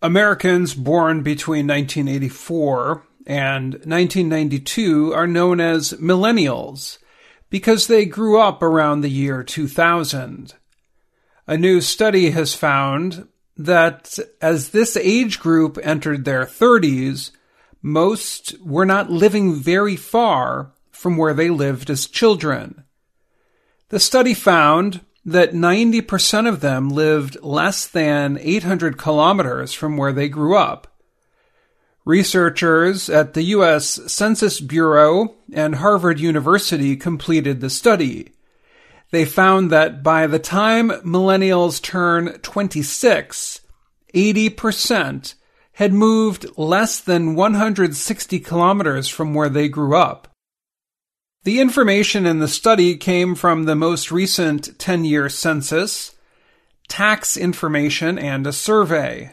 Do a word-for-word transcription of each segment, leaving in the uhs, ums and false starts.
Americans born between nineteen eighty-four and nineteen ninety-two are known as millennials because they grew up around the year two thousand. A new study has found that as this age group entered their thirties, most were not living very far from where they lived as children. The study found that ninety percent of them lived less than eight hundred kilometers from where they grew up. Researchers at the U S Census Bureau and Harvard University completed the study. They found that by the time millennials turn twenty-six, eighty percent had moved less than one hundred sixty kilometers from where they grew up. The information in the study came from the most recent ten-year census, tax information, and a survey.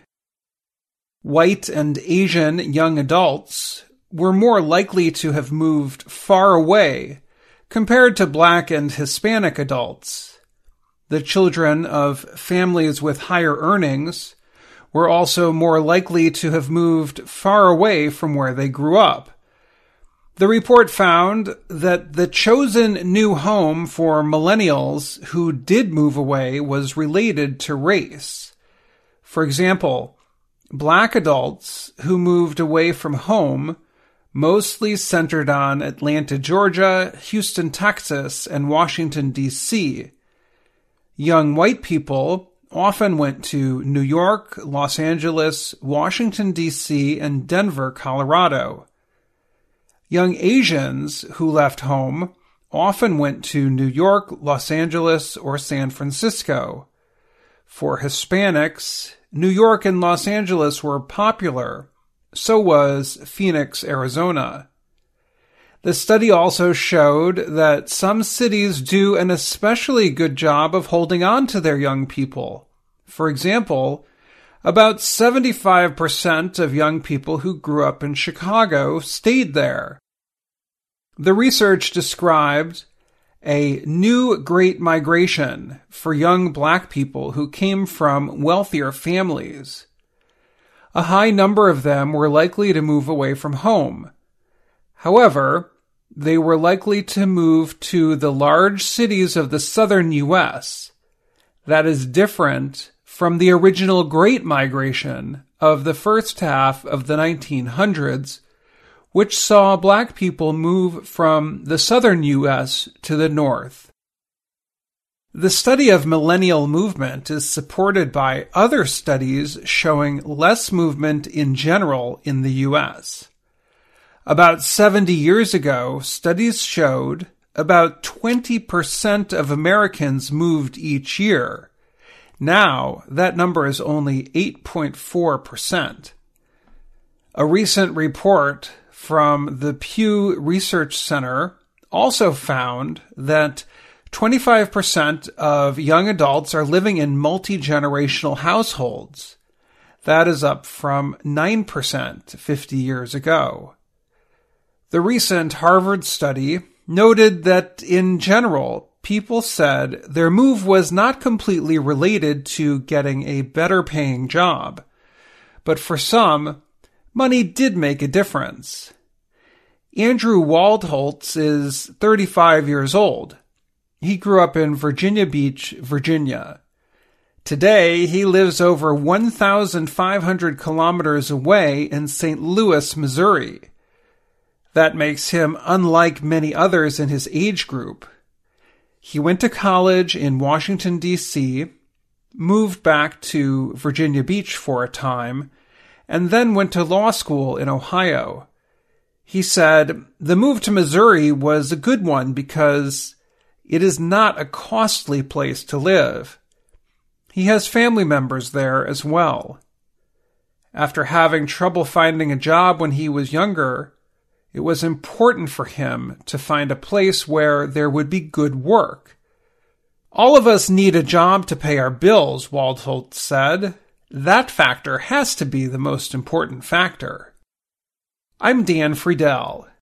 White and Asian young adults were more likely to have moved far away compared to Black and Hispanic adults. The children of families with higher earnings were also more likely to have moved far away from where they grew up. The report found that the chosen new home for millennials who did move away was related to race. For example, Black adults who moved away from home mostly centered on Atlanta, Georgia, Houston, Texas, and Washington, D C. Young white people often went to New York, Los Angeles, Washington, D C, and Denver, Colorado. Young Asians who left home often went to New York, Los Angeles, or San Francisco. For Hispanics, New York and Los Angeles were popular. So was Phoenix, Arizona. The study also showed that some cities do an especially good job of holding on to their young people. For example, about seventy-five percent of young people who grew up in Chicago stayed there. The research described a new great migration for young Black people who came from wealthier families. A high number of them were likely to move away from home. However, they were likely to move to the large cities of the southern U S. That is different from the original Great Migration of the first half of the nineteen hundreds, which saw Black people move from the southern U S to the north. The study of millennial movement is supported by other studies showing less movement in general in the U S. About seventy years ago, studies showed about twenty percent of Americans moved each year. Now, that number is only eight point four percent. A recent report from the Pew Research Center also found that twenty-five percent of young adults are living in multi-generational households. That is up from nine percent fifty years ago. The recent Harvard study noted that in general, people said their move was not completely related to getting a better paying job. But for some, money did make a difference. Andrew Waldholtz is thirty-five years old. He grew up in Virginia Beach, Virginia. Today, he lives over one thousand five hundred kilometers away in Saint Louis, Missouri. That makes him unlike many others in his age group. He went to college in Washington, D C, moved back to Virginia Beach for a time, and then went to law school in Ohio. He said the move to Missouri was a good one because it is not a costly place to live. He has family members there as well. After having trouble finding a job when he was younger, it was important for him to find a place where there would be good work. All of us need a job to pay our bills, Waldholtz said. That factor has to be the most important factor. I'm Dan Friedel.